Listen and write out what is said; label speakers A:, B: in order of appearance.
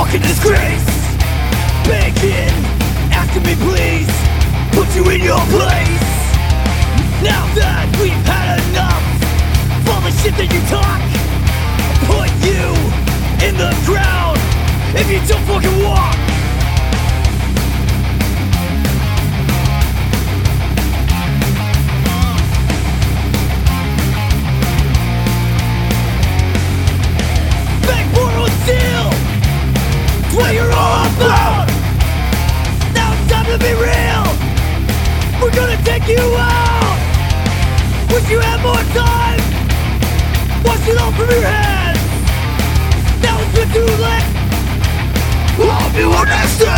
A: fucking disgrace. Begging, asking me please, put you in your place. Now that we've had enough of all the shit that you talk, put you in the ground if you don't fucking walk. What you're all about. Now it's time to be real. We're gonna take you out. Wish you had more time. Wash it all from your hands. Now it's been too late. I'll be one next time.